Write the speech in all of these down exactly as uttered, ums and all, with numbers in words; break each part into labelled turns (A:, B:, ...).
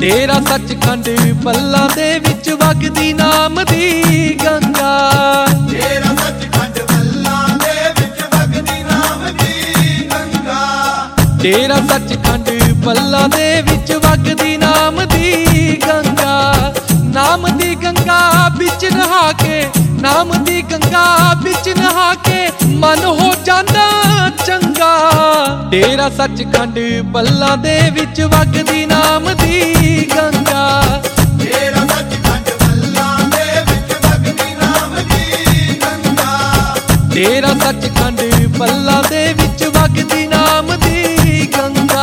A: तेरा सचखंड पल्लां दे विच वगदी नाम दी गंगा।
B: तेरा सचखंड पल्लां दे विच वगदी नाम दी गंगा।
A: तेरा सचखंड पल्लां दे विच वगदी नाम दी गंगा। नाम दी गंगा बिच नहा के, नाम दी गंगा बिच नहा के मन हो जांदा चंगा। तेरा सचखंड पल्लां दे विच वगदी नाम दी गंगा।
B: तेरा सचखंड पल्लां दे विच वगदी नाम दी गंगा।
A: तेरा सचखंड पल्लां दे विच वगदी नाम दी गंगा।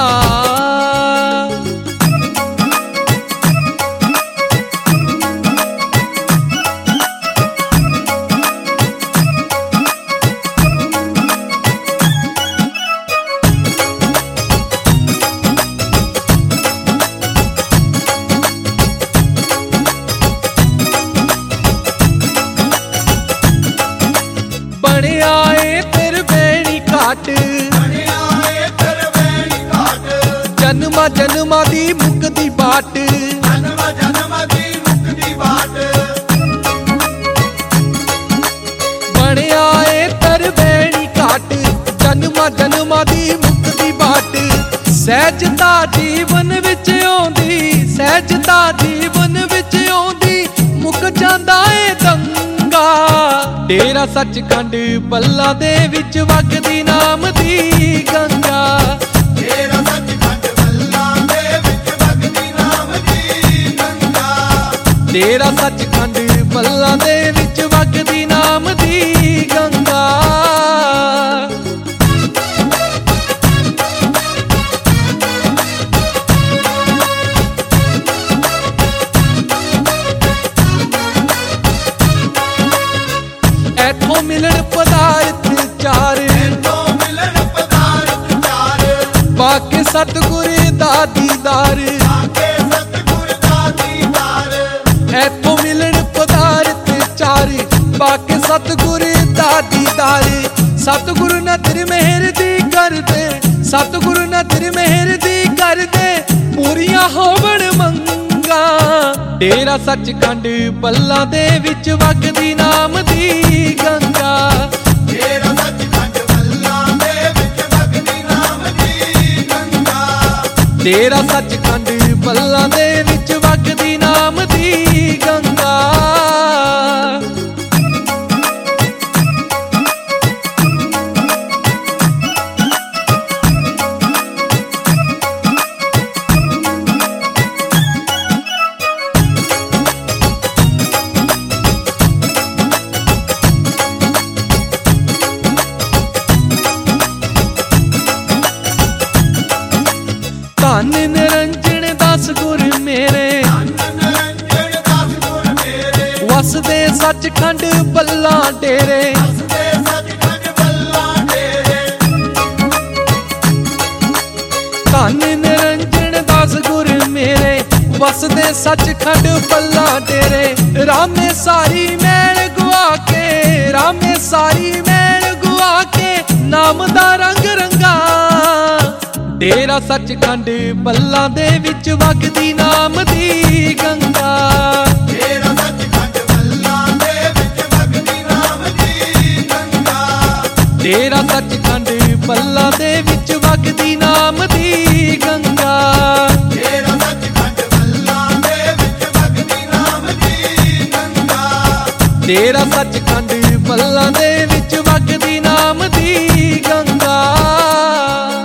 A: जन्मा जन्मा दी मुक्ति बाट,
B: जन्मा जन्मा दी मुक्ति बाट।
A: बनया ए तरवैणी घाट, जन्मा जन्मा दी मुक्ति बाट। सहजता जीवन विच आउंदी, सहजता जीवन विच आउंदी मुक जांदा ए दंगा। तेरा सचखंड पल्लां दे विच वगदी नाम दी गंगा।
B: तेरा सचखंड पल्लां दे विच वगदी नाम दी गंगा।
A: तेरा सचखंड पल्लां दे विच वगदी नाम दी गंगा। ऐथों मिलन पदार्थ चार,
B: ऐथों मिलन पदार्थ चार।
A: बाके सतगुर दा दीदार,
B: बाके सतगुर दा दीदार।
A: ऐथों मिलन पदार्थ चार, बाके सतगुर दा दीदार। सतगुरु नदर मेहर दी कर दे, सतगुरु नदर मेहर दी कर दे पूरियां होवण मंगा। तेरा सचखंड पल्लां दे विच वगदी नाम दी गंगा।
B: तेरा सचखंड पल्लां दे विच वगदी नाम दी गंगा।
A: तेरा सचखंड पल्लां दे विच वगदी नाम दी गंगा। धन निरंजन दस गुर मेरे,
B: धन निरंजन दस गुर मेरे।
A: वसदे सचखंड पल्लां डेरे,
B: वसदे सचखंड पल्लां डेरे।
A: धन निरंजन दस गुर मेरे, वसदे सचखंड पल्लां डेरे। रामे सारी मैल गुआ के, रामे सारी मैल गुआ के नाम दा रंग रंगा। तेरा सचखंड पल्लां दे विच वगदी नाम दी गंगा।
B: तेरा सचखंड पल्लां दे विच वगदी नाम दी गंगा।
A: तेरा सचखंड पल्लां दे विच वगदी नाम दी गंगा।
B: तेरा सचखंड पल्लां दे विच वगदी नाम दी गंगा।
A: तेरा सचखंड पल्लां दे विच वगदी नाम दी गंगा।